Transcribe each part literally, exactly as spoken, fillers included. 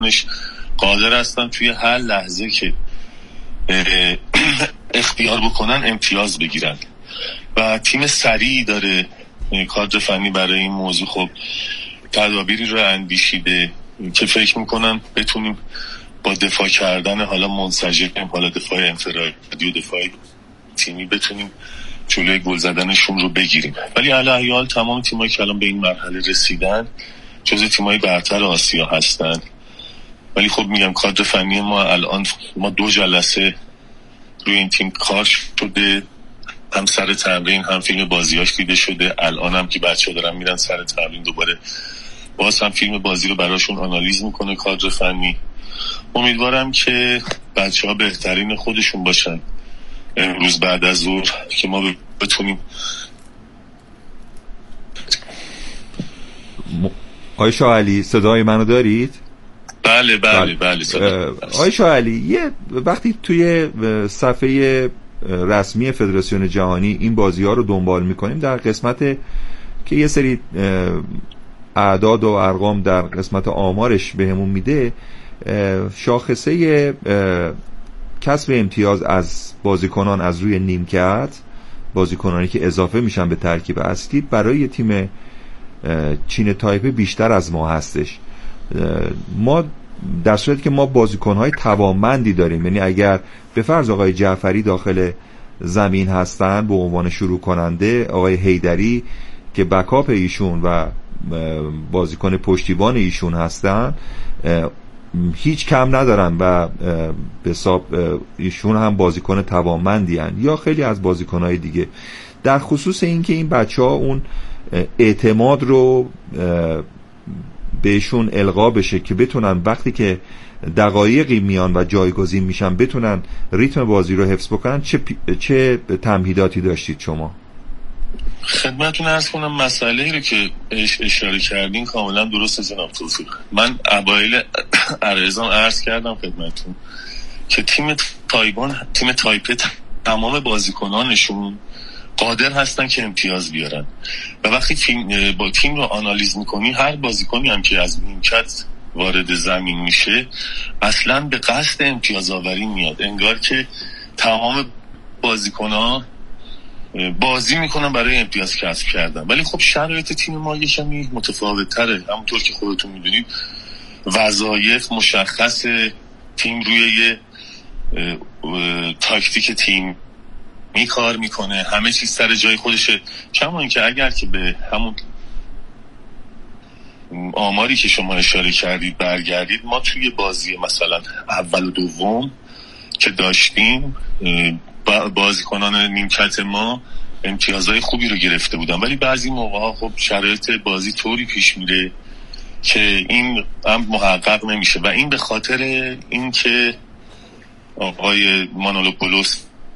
قادر هستن توی هر لحظه که اختیار بکنن امتیاز بگیرن و تیم سریع داره. کادر فنی برای این موضوع خب تدابیری رو اندیشیده که فکر میکنم بتونیم با دفاع کردن حالا منسجم، حالا دفاع انفرادی و دفاع تیمی بتونیم جلوی گل زدنشون رو بگیریم. ولی علی احیال تمام تیمایی که الان به این مرحله رسیدن جزو تیمای برتر آسیا هستن. ولی خب میگم کادر فنی ما الان ما دو جلسه روی این تیم کار شده، هم سر تمرین هم فیلم بازیاش دیده شده. الان هم که بچه ها دارن میرن سر تمرین دوباره باز هم فیلم بازی رو براشون آنالیز میکنه کادر فنی. امیدوارم که بچه ها بهترین خودشون باشن امروز بعد از ظهر که ما بتونیم. آقای شاه علی صدای منو دارید؟ بله بله بله, بله. آقای شاه علی، یه وقتی توی صفحه رسمی فدراسیون جهانی این بازی ها رو دنبال میکنیم، در قسمت که یه سری اعداد و ارقام در قسمت آمارش بهمون میده، شاخصه کسب امتیاز از بازیکنان از روی نیمکت، بازیکنانی که اضافه میشن به ترکیب اصلی، برای تیم چین تایپه بیشتر از ما هستش. ما در صورتی که ما بازیکنهای توانمندی داریم، یعنی اگر به فرض آقای جعفری داخل زمین هستن به عنوان شروع کننده، آقای حیدری که بکاپ ایشون و بازیکن پشتیبان ایشون هستن هیچ کم ندارن و به حساب ایشون هم بازیکن توانمندی هن، یا خیلی از بازیکنهای دیگه. در خصوص این که این بچه ها اون اعتماد رو بهشون القا بشه که بتونن وقتی که دقایقی میان و جایگزین میشن بتونن ریتم بازی رو حفظ بکنن، چه چه تمهیداتی داشتید شما؟ خدمتتون عرض کنم مسئله‌ای رو که اشاره کردین کاملا درسته جناب توفیق. من اوایل عرضم عرض کردم خدمتتون که تیم تایوان، تیم تایپه، تمام بازیکنانشون قادر هستن که امتیاز بیارن و وقتی تیم با تیم رو آنالیز میکنی، هر بازیکنی هم که از نیمکت وارد زمین میشه اصلا به قصد امتیاز آوری میاد، انگار که تمام بازیکن‌ها بازی میکنن برای امتیاز کسب کردن. ولی خب شرایط تیم ما یه کمی متفاوت تره، همونطور که خودتون میدونید وظایف مشخص، تیم روی یه تاکتیک تیم می کار میکنه، همه چیز سر جای خودشه. کما اینکه اگر که به همون آماری که شما اشاره کردید برگردید، ما توی بازی مثلا اول و دوم که داشتیم بازیکنان نیمکت ما امتیازهای خوبی رو گرفته بودن، ولی بعضی موقع‌ها خب شرایط بازی طوری پیش میره که این هم محقق نمیشه و این به خاطر این که آقای مانولوپولوس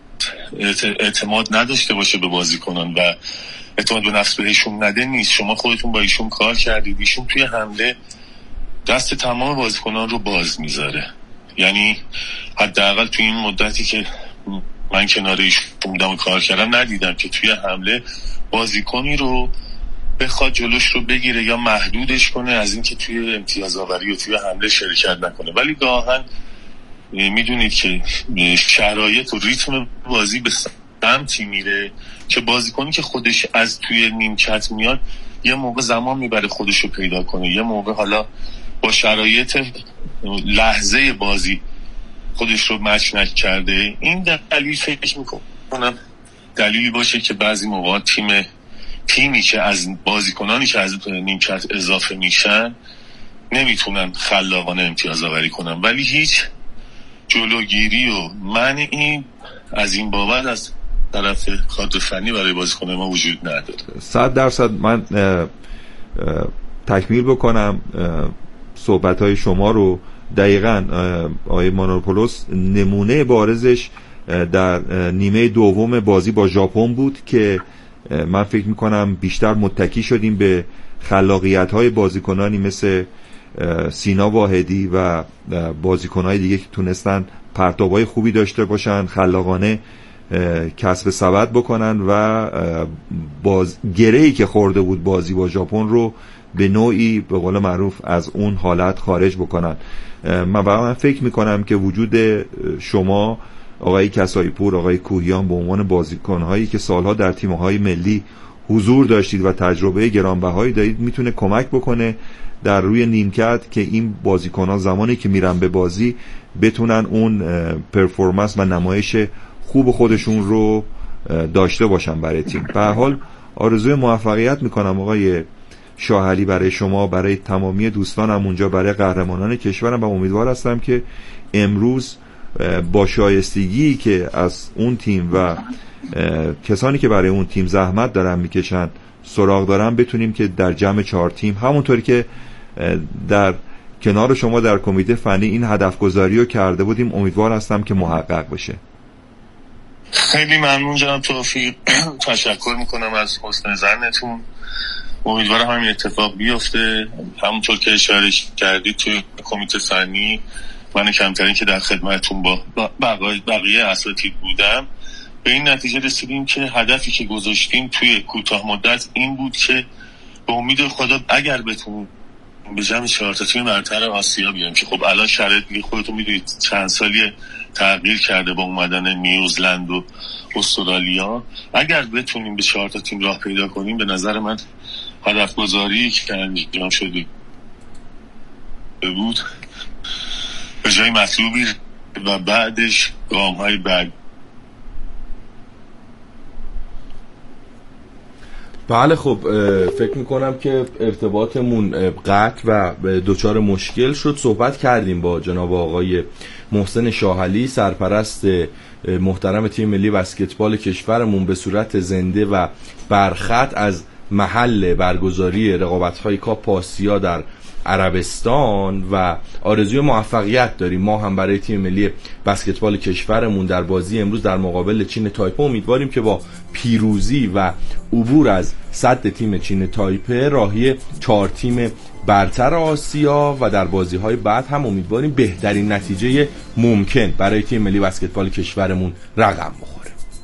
اعتماد نداشته باشه به بازیکنان و اعتماد به نفس بهشون نده نیست. شما خودتون با ایشون کار کردید، ایشون توی حمله دست تمام بازیکنان رو باز میذاره. یعنی حداقل توی این مدتی که من کنار ایشون بودم و کار کردم ندیدم که توی حمله بازیکنی رو بخواد جلوش رو بگیره یا محدودش کنه از اینکه توی امتیاز آوری و توی حمله شرکت نکنه. ولی گاهن میدونید که شرایط و ریتم بازی به سمتی میره که بازیکنی که خودش از توی نیمکت میاد یه موقع زمان میبره خودش رو پیدا کنه، یه موقع حالا با شرایط لحظه بازی خودش رو مچ نکرده. این دلیل فکر میکنم دلیلی باشه که بعضی موقع تیم تیمی که از بازیکنانی که از نیمکت اضافه میشن نمیتونن خلاقانه امتیاز آوری کنن، ولی هیچ جلوگیری و منعی از این بابت از طرف کادر فنی برای بازیکن ما وجود نداره. صد درصد من اه اه تکمیل بکنم صحبت‌های شما رو. دقیقاً آقای مانولوپولوس نمونه بارزش در نیمه دوم بازی با ژاپن بود که من فکر میکنم بیشتر متکی شدیم به خلاقیت‌های بازیکنانی مثل سینا واحدی و بازیکن‌های دیگه که تونستن پرتاب‌های خوبی داشته باشن، خلاقانه کسب سبد بکنن و باز گره‌ای که خورده بود بازی با ژاپن رو به نوعی به قول معروف از اون حالت خارج بکنن. من واقعا فکر میکنم که وجود شما آقای کسایی پور، آقای کوهیان، به عنوان بازیکن‌هایی که سالها در تیم‌های ملی حضور داشتید و تجربه گرانبهایی دارید میتونه کمک بکنه در روی نیمکت که این بازیکن‌ها زمانی که میرن به بازی بتونن اون پرفورمنس و نمایش خوب خودشون رو داشته باشن برای تیم. به هر حال آرزوی موفقیت میکنم آقای شاهعلی برای شما، برای تمامی دوستانم اونجا، برای قهرمانان کشورم و امیدوار هستم که امروز با شایستگی که از اون تیم و کسانی که برای اون تیم زحمت دارن میکشن سراغ دارن بتونیم که در جمع چهار تیم همونطوری که در کنار شما در کمیته فنی این هدف گذاری رو کرده بودیم امیدوار هستم که محقق بشه. خیلی ممنون جناب توفیق، تشکر میکنم از حسن ظنتون. امیدوارم همین اتفاق بیفته. همونطور که اشاره کردید توی کمیته فنی من کمترین که در خدمتتون با بقیه, بقیه اساتید بودم به این نتیجه رسیدیم که هدفی که گذاشتیم توی کوتاه مدت این بود که به امید خدا اگر بتونیم به جمع چهار تا تیم برتر آسیا بیایم که خب الان شرایط خودتون میدونید چند سالی تغییر کرده با اومدن نیوزلند و استرالیا، اگر بتونیم به چهار تا تیم راه پیدا کنیم به نظر من هدف گذاری که انجام شده بود به جای مطلوبی و بعدش گام های بعد. بله خب فکر میکنم که ارتباطمون قطع و دوچار مشکل شد. صحبت کردیم با جناب آقای محسن شاهعلی سرپرست محترم تیم ملی بسکتبال کشورمون به صورت زنده و برخط از محل برگزاری رقابت‌های کاپ آسیا در عربستان و آرزوی موفقیت داریم ما هم برای تیم ملی بسکتبال کشورمون در بازی امروز در مقابل چین تایپه. امیدواریم که با پیروزی و عبور از صد تیم چین تایپه راهی چهار تیم برتر آسیا و در بازی‌های بعد هم امیدواریم بهترین نتیجه ممکن برای تیم ملی بسکتبال کشورمون رقم بخوره.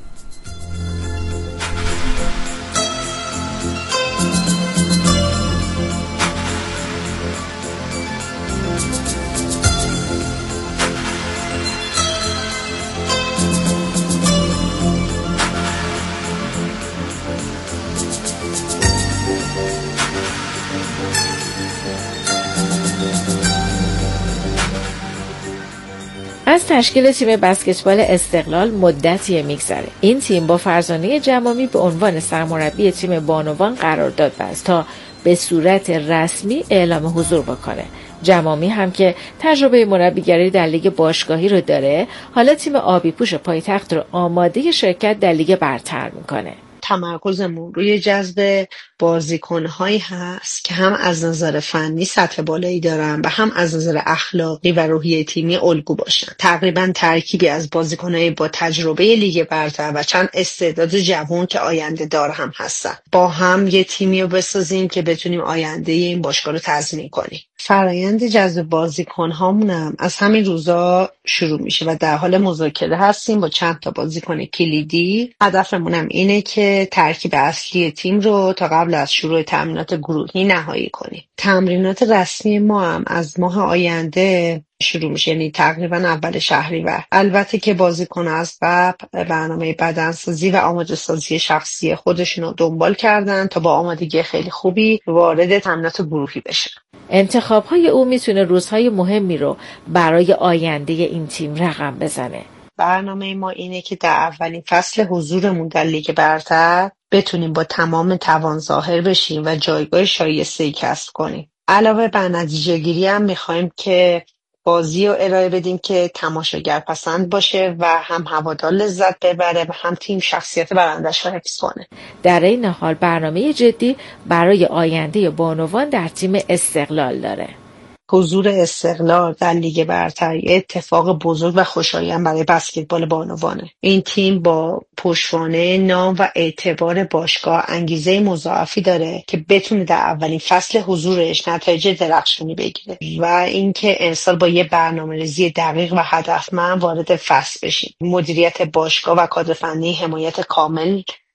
از تشکیل تیم بسکتبال استقلال مدتی میگذره. این تیم با فرزانه جمامی به عنوان سرمربی تیم بانوان قرارداد بست تا به صورت رسمی اعلام حضور بکنه. جمامی هم که تجربه مربیگری در لیگ باشگاهی رو داره، حالا تیم آبی پوش پایتخت رو آماده شرکت در لیگ برتر میکنه. تمرکزمون روی جذب بازیکن‌هایی هست که هم از نظر فنی سطح بالایی دارن و هم از نظر اخلاقی و روحیه تیمی الگو باشن. تقریبا ترکیبی از بازیکن‌های با تجربه لیگ برتر و چند استعداد جوان که آینده دار هم هستن. با هم یه تیمی رو بسازیم که بتونیم آینده این باشگاه رو تضمین کنیم. فرایند جذب بازیکن‌هامون هم از همین روزا شروع میشه و در حال مذاکره هستیم با چند تا بازیکن کلیدی. هدفمون هم اینه که ترکیب اصلی تیم رو تا قبل از شروع تمرینات گروهی نهایی کنیم. تمرینات رسمی ما هم از ماه آینده شروع میشه، یعنی تقریبا اول شهریور. البته که بازیکن از قبل برنامه بدنسازی و آماده سازی شخصی خودشون رو دنبال کردن تا با آمادگی خیلی خوبی وارد تمرینات گروهی بشن. انتخاب‌های او میتونه روزهای مهمی رو برای آینده این تیم رقم بزنه. برنامه ما اینه که در اولین فصل حضورمون در لیگ برتر بتونیم با تمام توان ظاهر بشیم و جایگاه شایسته‌ای کسب کنیم. علاوه بر نتیجه گیری هم میخوایم که بازی رو ارائه بدیم که تماشاگر پسند باشه و هم هوادار لذت ببره و هم تیم شخصیت برندش رو حفظ کنه. در این حال برنامه جدی برای آینده بانوان در تیم استقلال داره. حضور استقلال در لیگ برتر اتفاق بزرگ و خوشایند برای بسکتبال بانوانه. این تیم با پشتوانه نام و اعتبار باشگاه انگیزه مضاعفی داره که بتونه در اولین فصل حضورش نتایج درخشانی بگیره و اینکه امسال با یه برنامه‌ریزی دقیق و هدفمند وارد فصل بشیم. مدیریت باشگاه و کادر فنی حمایت کامل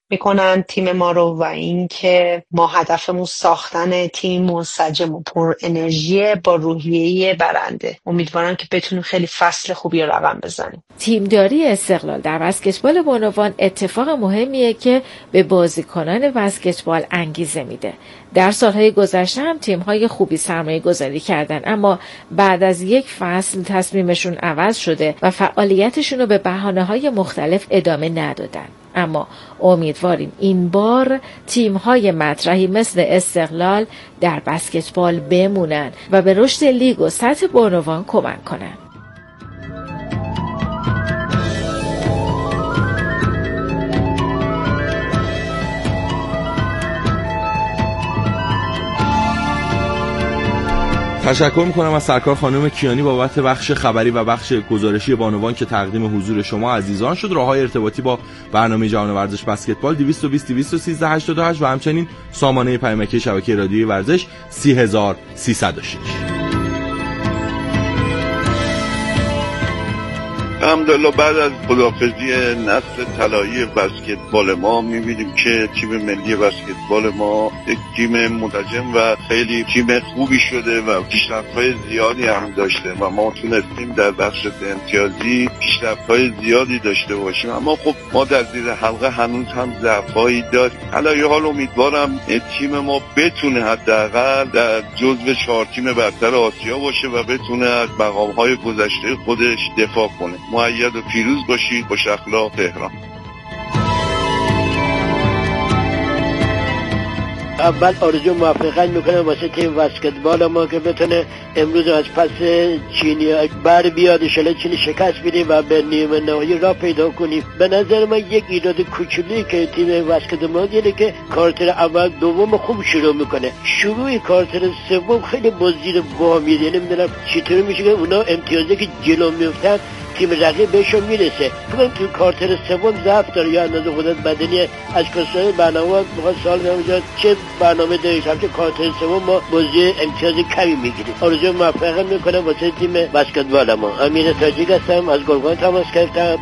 میکنن تیم ما رو و اینکه ما هدفمون ساختن تیم منسجم و پر انرژی با روحیه برنده. امیدوارم که بتونیم خیلی فصل خوبی رقم بزنیم. تیمداری استقلال در بسکتبال بانوان اتفاق مهمیه که به بازیکنان بسکتبال انگیزه میده. در سالهای گذشته هم تیم‌های خوبی سرمایه گذاری کردن، اما بعد از یک فصل تصمیمشون عوض شده و فعالیتشون رو به بهانه‌های مختلف ادامه ندادن. اما امیدواریم این بار تیم‌های مطرحی مثل استقلال در بسکتبال بمونن و به رشد لیگ و سطح بانوان کمک کنن. تشکر میکنم از سرکار خانم کیانی بابت بخش خبری و بخش گزارشی بانوان که تقدیم حضور شما عزیزان شد. راههای ارتباطی با برنامه جهان ورزش بسکتبال دویست و بیست دویست و سیزده هشتاد و هشت و همچنین سامانه پیامکی شبکه رادیویی ورزش سی هزار و سیصد و شش. الحمدلله بعد از خداحافظی نسل طلایی بسکتبال ما می‌بینیم که تیم ملی بسکتبال ما یک تیم منسجم و خیلی تیم خوبی شده و پیشرفت‌های زیادی هم داشته و ما تونستیم در بخش امتیازی پیشرفت‌های زیادی داشته باشیم، اما خب ما در زیر حلقه هنوز هم ضعف‌هایی داریم. علی حال امیدوارم تیم ما بتونه حداقل در جزو چهار تیم برتر آسیا باشه و بتونه از مقام‌های گذشته خودش دفاع کنه. مؤید و پیروز باشید. خوش اخلاق تهران. اول آرزو موفقیت میکنم واسه تیم بسکتبال ما که بتونه امروز از پس چینی بر بیاد، انشالله چینی شکست بدیم و به نیمه نهایی راه پیدا کنیم. به نظر من یک ایراد کوچولی که تیم بسکتبال دیده که کارتر اول دوم خوب شروع میکنه، شروع کارتر سوم خیلی بازی بامیه. یعنی نمیدونم چطوری میشه که اونا امتیازی که جلو میفتن تیم رقیب بهشون میرسه. فکر تو کارتر سوم ضعف داره یا اندازه قدرت بدنی از کسای برنامه بخواد سال نمیاد چه برنامه دارید که کارتر سوم ما بازی امتیاز کمی میگیریم. آرزو موفقیت میکنم واسه تیم بسکتبال ما. امیر تاجیک هستم، از گلگان تماس گرفتم.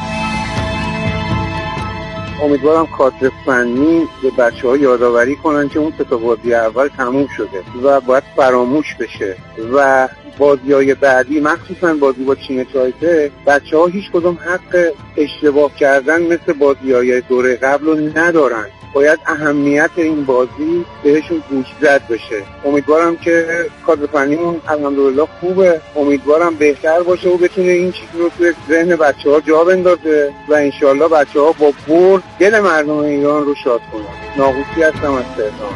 امیدوارم کادر فنی به بچه‌ها یادآوری کنن که اون سه تا بازی اول تموم شده و باید فراموش بشه و بازی‌های بعدی مخصوصا بازی با چین تایپه بچه‌ها هیچ کدوم حق اشتباه کردن مثل بازی‌های دوره قبل رو ندارن. باید اهمیت این بازی بهشون گوشزد بشه. امیدوارم که کادر فنیمون الحمدلله خوبه، امیدوارم بهتر باشه و بتونه این چیز رو توی ذهن بچه‌ها جا بندازه و انشالله بچه‌ها با برد دل مردم ایران رو شاد کنن. ناقوسی هستم از تهران.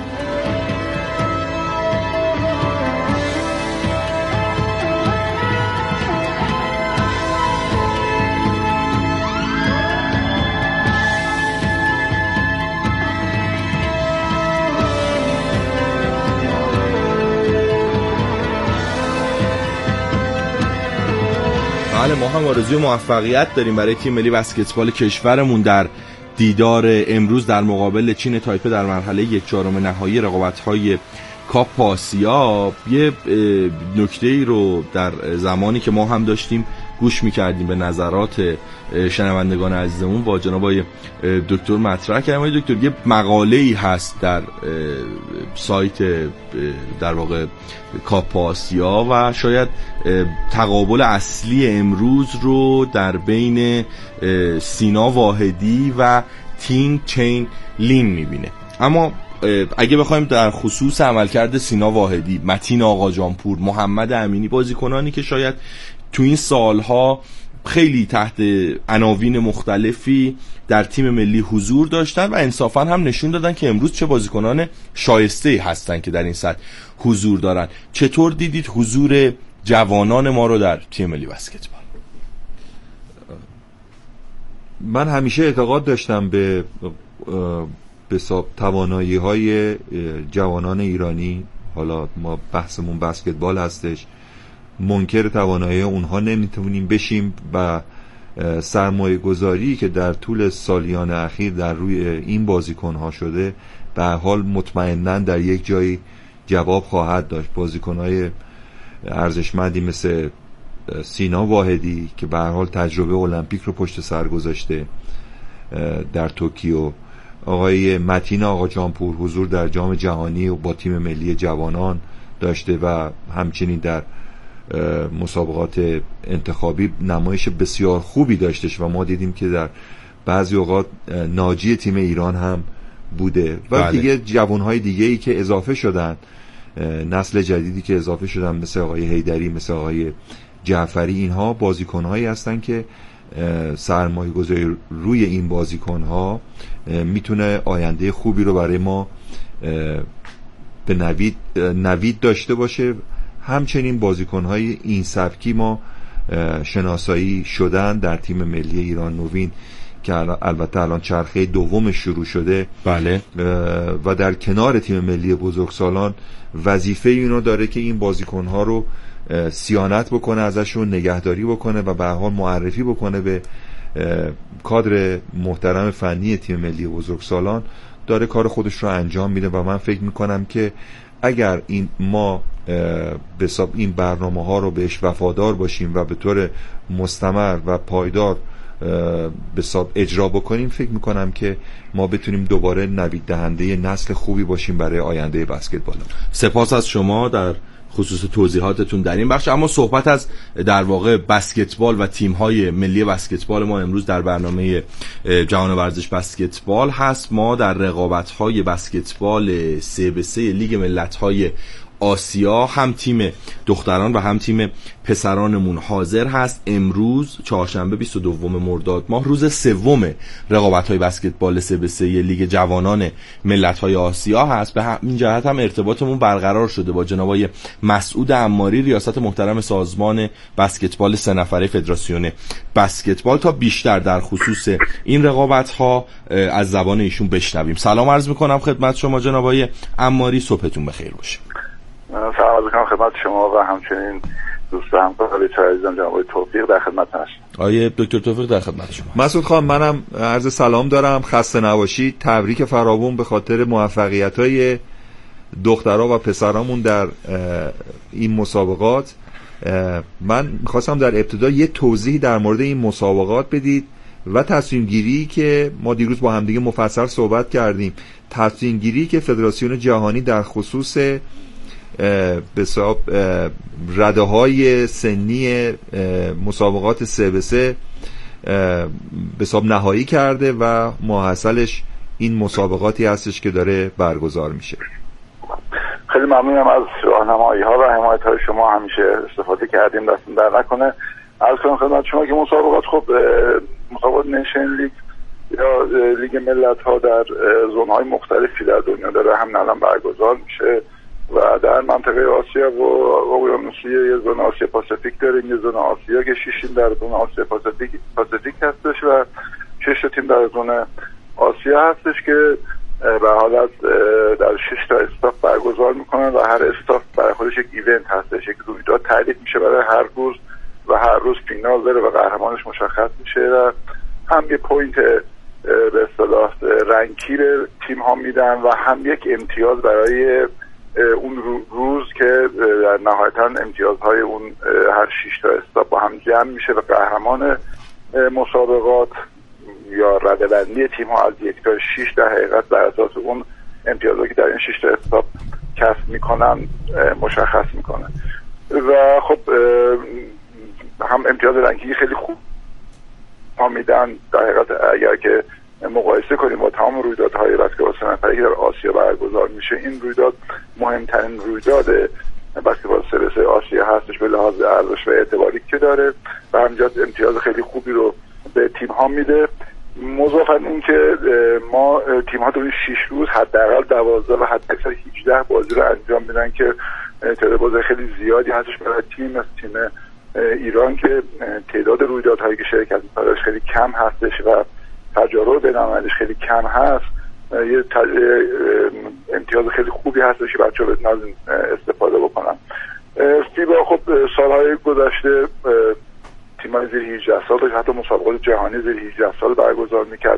بله، ما هم آرزوی موفقیت داریم برای تیم ملی بسکتبال کشورمون در دیدار امروز در مقابل چین تایپه در مرحله یک چهارم نهایی رقابت‌های کاپ آسیا. یه نکته‌ای رو در زمانی که ما هم داشتیم گوش می‌کردیم به نظرات شنوندگان عزیزمون با جناب آقای دکتر مطرح کردیم. آقای دکتر یه مقاله‌ای هست در سایت در واقع کاپ آسیا و شاید تقابل اصلی امروز رو در بین سینا واحدی و تین چین لین می‌بینه. اما اگه بخوایم در خصوص عملکرد سینا واحدی، متین آقاجانپور، محمد امینی، بازیکنانی که شاید تو این سالها خیلی تحت عناوین مختلفی در تیم ملی حضور داشتن و انصافا هم نشون دادن که امروز چه بازیکنان شایسته‌ای هستن که در این سطح حضور دارن. چطور دیدید حضور جوانان ما رو در تیم ملی بسکتبال؟ من همیشه اعتقاد داشتم به به توانایی های جوانان ایرانی. حالا ما بحثمون بسکتبال هستش، منکر توانایی اونها نمیتونیم بشیم و سرمایه گذاری که در طول سالیان اخیر در روی این بازیکن ها شده به هر حال مطمئناً در یک جایی جواب خواهد داشت. بازیکن های ارزشمندی مثل سینا واحدی که به هر حال تجربه المپیک رو پشت سر گذاشته در توکیو آقای متین آقا جانپور حضور در جام جهانی و با تیم ملی جوانان داشته و همچنین در مسابقات انتخابی نمایش بسیار خوبی داشتش و ما دیدیم که در بعضی اوقات ناجی تیم ایران هم بوده و بله. دیگه جوانهای دیگه ای که اضافه شدن، نسل جدیدی که اضافه شدن مثل آقای حیدری، مثل آقای جعفری، اینها بازیکنهایی هستن که سرمایه گذاری روی این بازیکنها میتونه آینده خوبی رو برای ما به نوید نوید داشته باشه. همچنین بازیکنهای این سبکی ما شناسایی شدن در تیم ملی ایران نوین که البته الان چرخه دوم شروع شده. بله. و در کنار تیم ملی بزرگسالان وظیفه اینو داره که این بازیکنها رو صیانت بکنه، ازشون نگهداری بکنه و به هر حال معرفی بکنه به کادر محترم فنی تیم ملی بزرگسالان. داره کار خودش رو انجام میده و من فکر میکنم که اگر این ما به حساب این برنامه ها رو بهش وفادار باشیم و به طور مستمر و پایدار به حساب اجرا بکنیم، فکر میکنم که ما بتونیم دوباره نوید دهنده نسل خوبی باشیم برای آینده بسکتبال. سپاس از شما در خصوص توضیحاتتون در این بخش. اما صحبت از در واقع بسکتبال و تیم‌های ملی بسکتبال ما امروز در برنامه جهان ورزش بسکتبال هست. ما در رقابت‌های بسکتبال سه به سه لیگ ملت‌های آسیا هم تیم دختران و هم تیم پسرانمون حاضر هست. امروز چهارشنبه بیست و دوم مرداد ماه روز سوم رقابت‌های بسکتبال سه به سه لیگ جوانان ملت‌های آسیا هست. به همین جهت هم ارتباطمون برقرار شده با جناب آقای مسعود عماری، ریاست محترم سازمان بسکتبال سه نفره فدراسیون بسکتبال، تا بیشتر در خصوص این رقابت‌ها از زبان ایشون بشنویم. سلام عرض می‌کنم خدمت شما جناب آقای عماری، صبحتون بخیر باشه. سلام عرض می‌کنم خدمت شما و همچنین دوست همکار چای عزیزم جناب آقای توفیق در خدمت هستم. آقای دکتر توفیق در خدمت شما. مسعود خان، منم عرض سلام دارم، خسته نباشید، تبریک فراوون به خاطر موفقیت‌های دخترها و پسرامون در این مسابقات. من می‌خواستم در ابتدا یه توضیح در مورد این مسابقات بدید و تصمیم گیری که ما دیروز با همدیگه مفصل صحبت کردیم، تصمیم گیری که فدراسیون جهانی در خصوص به حساب رده های سنی مسابقات سه به سه به حساب نهایی کرده و ماحصلش این مسابقاتی هستش که داره برگزار میشه. خیلی ممنونم از راهنمایی ها و حمایت های شما، همیشه استفاده کردیم، دستون در نکنه. عرض کنم خدمت شما که مسابقات خب مسابقات نیشن لیگ یا لیگ ملت ها در زون های مختلفی در دنیا داره همین الان برگزار میشه و در منطقه آسیا و اقیانوسیه یه زون آسیا پاسیفیک داریم، یه زون آسیا که شش تیم در زون آسیا پاسیفیک پاسیفیک هستش و شش تیم در زون آسیا هستش که به حالت در شش تا استاف برگزار میکنن و هر استاف برای خودش یک ایونت هستش، یک رویداد تعریف میشه برای هر روز و هر روز فینال داره و قهرمانش مشخص میشه و هم یه پوینت به اصطلاح رنکیر تیم ها میدن و هم یک امتیاز برای اون روز که در نهایتا امتیازهای اون هر شش تا استاپ با هم جمع میشه و قهرمان مسابقات یا رده‌بندی تیم ها از یک تا شش در حقیقت بر اساس اون امتیازاتی که در این شش تا استاپ کسب میکنن مشخص میکنه و خب هم امتیاز رنکینگ خیلی خوب ها میدن. در حقیقت اگر که مقایسه کنیم با تمام رویدادهای بسکتبال سه نفره که در آسیا برگزار میشه، این رویداد مهمترین رویداد بسکتبال سه به سه آسیا هستش به لحاظ ارزش و اعتباری که داره و همینجا امتیاز خیلی خوبی رو به تیم ها میده. مضافاً این که ما تیم ها در این شش روز حداقل دوازده و حداکثر هجده بازی رو انجام میدن که تعداد بازی خیلی زیادی هستش برای تیم از تیم ایران که تعداد رویدادهایی که شرکت می‌کنه خیلی کم هستش و تجارب بین‌المللیش خیلی کم هست. یه تج... امتیاز خیلی خوبی هستش که بچه‌ها بتونن استفاده بکنن. فیبا خب سالهای گذشته تیم‌های زیر هجده سال داشت، حتی مسابقات جهانی زیر هجده سال برگزار می‌کرد.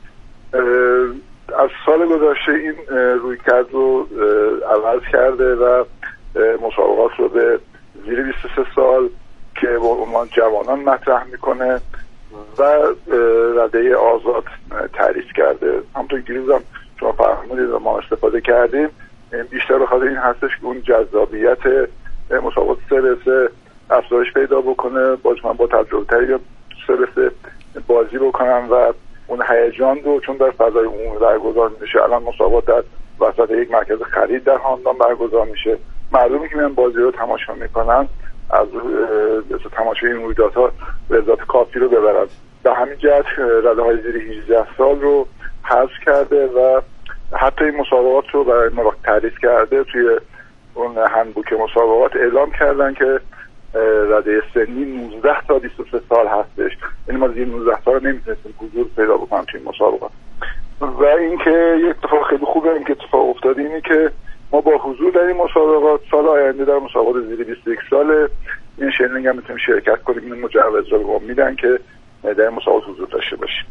از سال گذشته این رویکرد رو عوض کرده و مسابقات رو به زیر بیست و سه سال که با عنوان جوانان مطرح میکنه و رده آزاد تعریف کرده. همونطور که دیروز هم شما فرمودید و ما استفاده کردیم، بیشتر به خاطر این هستش که اون جذابیت مسابقات سه به سه افزایش پیدا بکنه، بازیکن با تجربه تری سه به سه بازی بکنن و اون هیجان رو، چون در فضای عمومی برگزار میشه. الان مسابقات در وسط یک مرکز خرید در هاندان برگزار میشه، مردمی که میان بازی رو تماشا میکنن از تماشای این رویدادها لذت کافی رو ببرن. به همین جهت رده‌های زیر هجده سال رو حذف کرده و حتی این مسابقات رو برای ما تعریف کرده. توی اون هندبوک مسابقات اعلام کردن که رده سنی نوزده تا بیست و سه سال هستش، یعنی ما زیر نوزده سال نمیتونستیم حضور پیدا بکنیم توی این مسابقات. و اینکه یک اتفاق خیلی خوبه این که اتفاق افتاده اینه که ما با حضور در این مسابقات سال آینده در مسابقات زیر بیست و یک سال این شنلینگ هم میتونیم شرکت کنیم. این مجوز رو به ما میدن که در این مسابقات حضور داشته باشیم.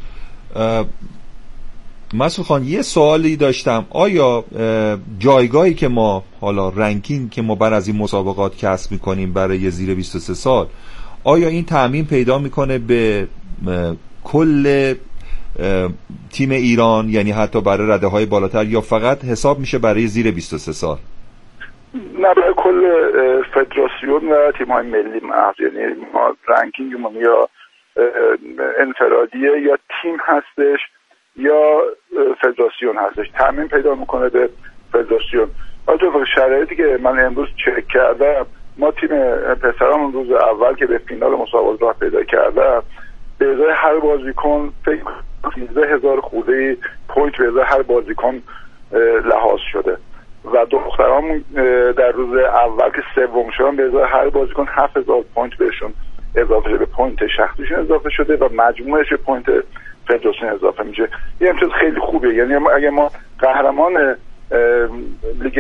مسعود خان، یه سوالی داشتم. آیا جایگاهی که ما حالا رنکینگ که ما بر از این مسابقات کسب میکنیم برای زیر بیست و سه سال، آیا این تأمین پیدا میکنه به کل تیم ایران، یعنی حتی برای رده های بالاتر، یا فقط حساب میشه برای زیر بیست و سه سال؟ نه، برای کل فدراسیون و تیم های ملی محض. یعنی ما رنکینگمون یا انفرادیه یا تیم هستش یا فدراسیون هستش، تامین پیدا میکنه به فدراسیون. البته شرایطی که من امروز چک کردم، ما تیم پسران روز اول که به فینال مسابقات راه پیدا کردن، به ازای هر بازیکن فکر سیزده هزار خورده پوینت به ازای هر بازیکن لحاظ شده و دختران در روز اول که سوم شدن به ازای هر بازیکن هفت هزار پوینت بهشون اضافه شده، پوینت شخصیشون اضافه شده و مجموعش پوینت فدراسیون اضافه میشه. این امتیاز خیلی خوبه. یعنی اگه ما قهرمان لیگ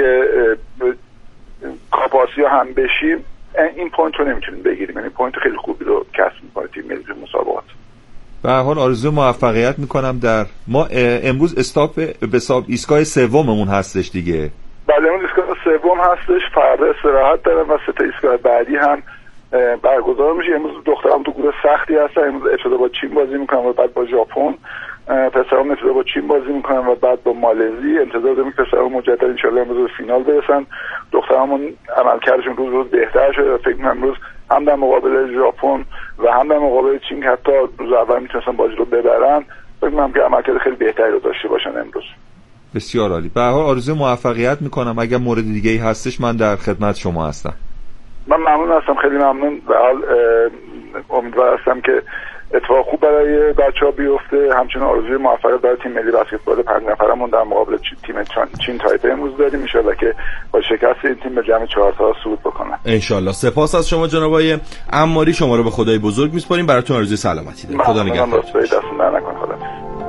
کاپ آسیا هم بشیم، این پوینت رو نمیتونیم بگیریم. یعنی پوینت خیلی خوبی رو کسب میکنه تیم ملی مسابقات. به هر حال آرزو موفقیت میکنم. در ما امروز استاپ به حساب ایستگاه سوممون هستش دیگه. بله، امروز ایستگاه سوم هستش، فردا استراحت دارم و سه تا ایستگاه بعدی هم برگزار میشه. امروز دخترم تو گروه سختی هستن، امروز ابتدا با چین بازی میکنن و بعد با ژاپن. پسرام ابتدا با چین بازی میکنن و بعد با مالزی. انتظار داریم که پسرام مجدد ان شاء الله امروز به فینال برسن. دخترامون عملکردشون روز روز بهتر شده و فکر می‌کنم امروز هم در مقابل ژاپن و هم در مقابل چین حتی روز اول میتونستن بازی رو ببرن. فکر می‌کنم که عملکرد خیلی بهتری رو داشته باشن امروز. بسیار عالی. به هر حال آرزوی موفقیت میکنم. اگر مورد دیگه‌ای هستش من در خدمت شما هستم. من ممنون هستم، خیلی ممنون. به حال امیدوار هستم که اتفاق خوب برای بچه‌ها بیفته. همچنین آرزوی موفقیت برای تیم ملی بسکتبال پنج نفرمون در مقابل تیم چین تایپه امروز داریم. ان شاءالله که با شکست این تیم به جمع چهار تا صعود بکنه. ان شاءالله. سپاس از شما جناب آقای عماری. شما رو به خدای بزرگ میسپاریم. براتون آرزوی سلامتی دارم. خدا نگهدار. دستتون در نکنه. خدا.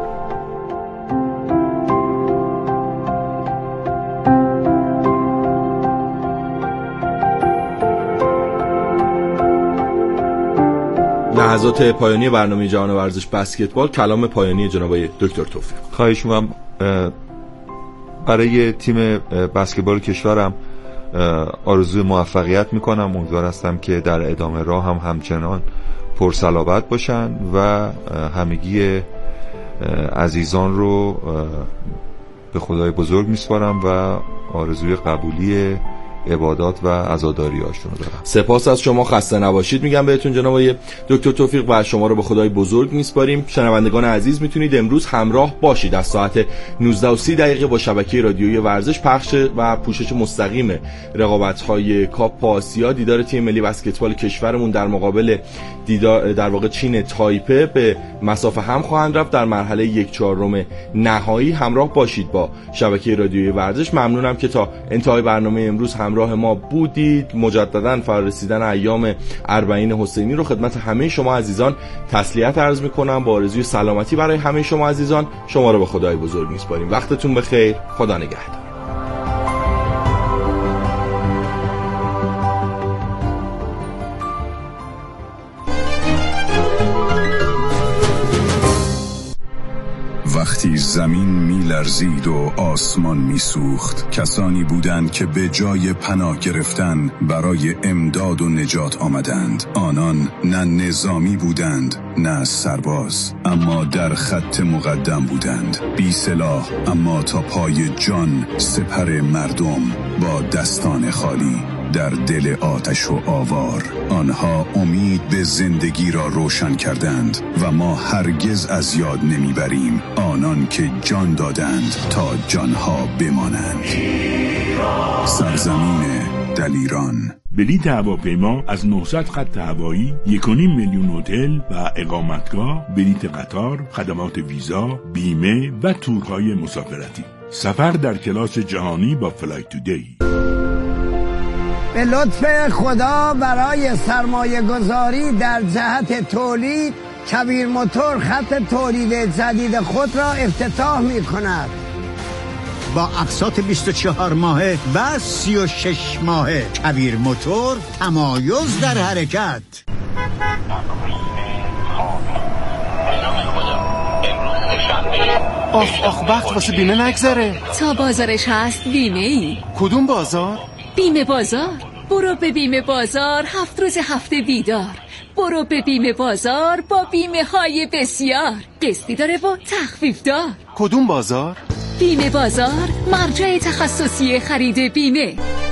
لحظات پایانی برنامه جهان ورزش بسکتبال، کلام پایانی جناب دکتر توفیق. خواهش می‌کنم. برای تیم بسکتبال کشورم آرزوی موفقیت میکنم. امیدوار هستم که در ادامه راه هم همچنان پرصلابت باشن و همگی عزیزان رو به خدای بزرگ میسپارم و آرزوی قبولی عبادات و عزاداری هاشون رو دارم. سپاس از شما، خسته نباشید میگم بهتون جناب دکتر توفیق و شما رو به خدای بزرگ میسپاریم. شنوندگان عزیز میتونید امروز همراه باشید از ساعت نوزده و سی دقیقه با شبکه رادیویی ورزش، پخش و پوشش مستقیم رقابت‌های کاپ آسیا. دیدار تیم ملی بسکتبال کشورمون در مقابل دیدار در واقع چین تایپه به مسافه هم خواهند رفت در مرحله یک چهارم نهایی. همراه باشید با شبکه رادیویی ورزش. ممنونم که تا انتهای برنامه امروز همراه ما بودید. مجددا فرارسیدن ایام اربعین حسینی رو خدمت همه شما عزیزان تسلیت عرض میکنم با آرزوی سلامتی برای همه شما عزیزان. شما رو به خدای بزرگ میسپاریم. وقتتون بخیر. خدا نگهدار. وقتی زمین می لرزید و آسمان می سوخت. کسانی بودند که به جای پناه گرفتن برای امداد و نجات آمدند. آنان نه نظامی بودند نه سرباز، اما در خط مقدم بودند، بی سلاح اما تا پای جان سپر مردم با دستان خالی در دل آتش و آوار. آنها امید به زندگی را روشن کردند و ما هرگز از یاد نمیبریم آنان که جان دادند تا جانها بمانند. سرزمین دلیران. بلیط هواپیما از نهصد خط هوایی، یک و نیم میلیون هتل و اقامتگاه، بلیط قطار، خدمات ویزا، بیمه و تورهای مسافرتی. سفر در کلاس جهانی با فلایت تودی. به لطف خدا برای سرمایه گذاری در جهت تولید، کویر موتور خط تولید جدید خود را افتتاح می کند. با اقساط بیست و چهار ماهه و سی و شش ماهه. کویر موتور، تمایز در حرکت. آخ آخ وقت واسه بیمه نگذره. تا بازارش هست بیمه ای. کدوم بازار؟ بیمه بازار. برو به بیمه بازار، هفت روز هفته بیدار. برو به بیمه بازار با بیمه های بسیار. قسطی داره و تخفیف دار. کدوم بازار؟ بیمه بازار، مرجع تخصصی خرید بیمه.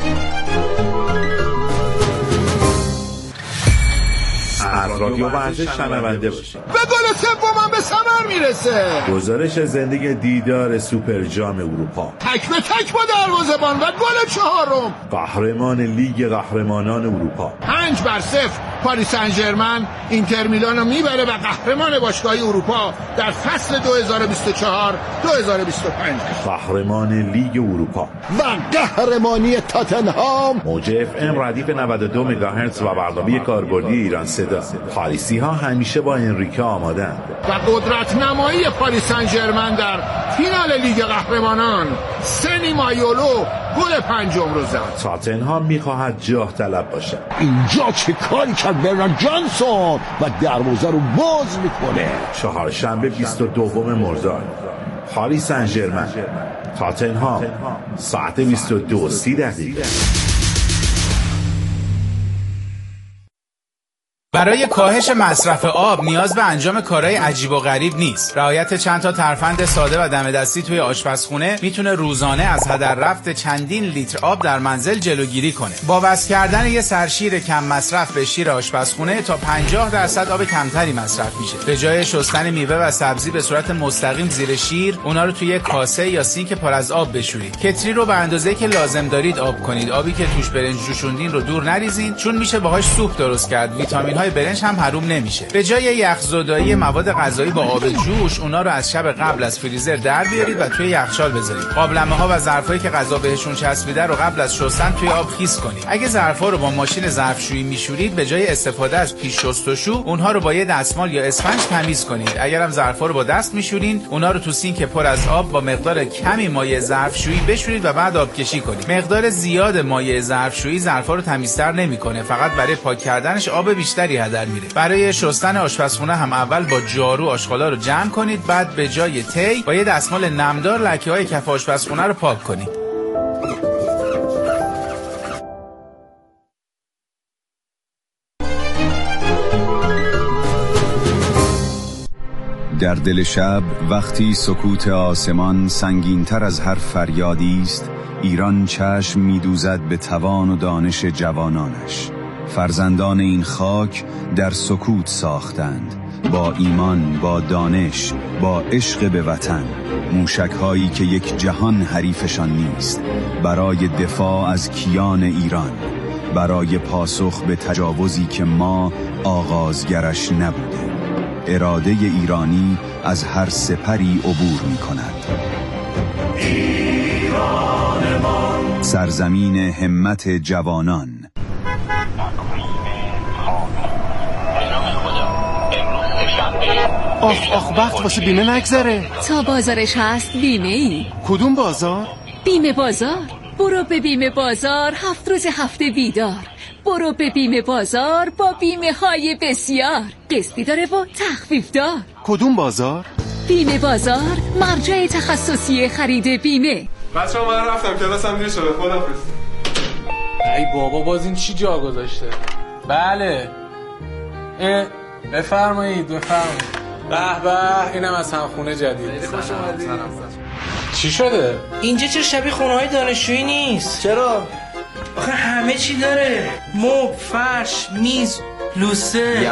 از رادیو ورزش شنونده باشید. به گل سومم به ثمر میرسه. گزارش زندگی دیدار سوپر جام اروپا، تک به تک با دروازه‌بان و گل چهارم. قهرمان لیگ قهرمانان اروپا. پنج بر صفر پاریس سن ژرمن اینتر میلانو میبره و قهرمان باشگاهی اروپا در فصل دو هزار و بیست و چهار دو هزار و بیست و پنج. قهرمان لیگ اروپا و قهرمانی تاتنهام. موج اف ام ردیف نود و دو مگاهرتز و برنامه کاربردی ایران صدا. پاریسی ها همیشه با انریکه آمادند. و قدرت نمایی پاریس سن ژرمن در فینال لیگ قهرمانان، سنی مایولو گل پنجم رو زد. تاتنهام میخواهد جاه طلب باشد. اینجا چه کاری کرد برنارد جانسون و دروازه رو باز میکنه. چهارشنبه بیست و دوم مرداد، پاریس سن ژرمن تاتنهام، ساعت بیست و دو و سی دقیقه. برای کاهش مصرف آب نیاز به انجام کارهای عجیب و غریب نیست. رعایت چند تا ترفند ساده و دم دستی توی آشپزخونه میتونه روزانه از هدر رفت چندین لیتر آب در منزل جلوگیری کنه. با وصل کردن یه سرشیر کم مصرف به شیر آشپزخونه تا پنجاه درصد آب کمتری مصرف میشه. به جای شستن میوه و سبزی به صورت مستقیم زیر شیر، اونا رو توی کاسه یا سینک پر از آب بشورید. کتری رو به اندازه‌ای که لازم دارید آب کنید. آبی که توش برنج جوشوندین رو دور نریزین، چون میشه باهاش سوپ درست کرد. ویتامین‌های برنج هم حروم نمیشه. به جای یخزدایی مواد غذایی با آب جوش، اونا رو از شب قبل از فریزر در بیارید و توی یخچال بذارید. قابلمه‌ها و ظرفایی که غذا بهشون چسبیده رو قبل از شستن توی آب خیس کنید. اگه ظرفا رو با ماشین ظرفشویی میشورید، به جای استفاده از پیش شستشو، اونها رو با یه دستمال یا اسفنج تمیز کنید. اگرم ظرفا رو با دست میشورین، اونا رو تو سینک پر از آب با مقدار کمی مایع ظرفشویی بشورید و بعد آبکشی کنید. مقدار زیاد مایع ظرفشویی ظرفا رو تمیزتر نمیکنه، فقط برای پاک کردنش آب بیشتری هدر میره. برای شستن آشپزخونه هم اول با جارو آشغالا رو جمع کنید، بعد به جای تی با یه دستمال نمدار لکه‌های کف آشپزخونه رو پاک کنید. در دل شب وقتی سکوت آسمان سنگین‌تر از هر فریادی است، ایران چشم می‌دوزد به توان و دانش جوانانش. فرزندان این خاک در سکوت ساختند، با ایمان، با دانش، با عشق به وطن، موشک‌هایی که یک جهان حریفشان نیست، برای دفاع از کیان ایران، برای پاسخ به تجاوزی که ما آغازگرش نبوده. اراده ایرانی از هر سپری عبور می‌کند. ایران ما، سرزمین همت جوانان. آخ آخ وقت واسه بیمه نگذره. تا بازارش هست بیمه ای. کدوم بازار؟ بیمه بازار. برو به بیمه بازار، هفت روز هفته بیدار. برو به بیمه بازار با بیمه های بسیار. قسطی داره و تخفیف دار. کدوم بازار؟ بیمه بازار، مرجع تخصصی خرید بیمه. بچه ها من رفتم کلاسم دیر شده. خداحافظ. ای بابا باز این چی جا گذاشته؟ بله. اه بفرمایید بفرمایید. به به اینم از همخونه جدید. خوش اومدید. چی شده؟ اینجا چرا شبیه خونه‌های دانشجویی نیست؟ چرا؟ آخه همه چی داره. مبل، فرش، میز، لوسه.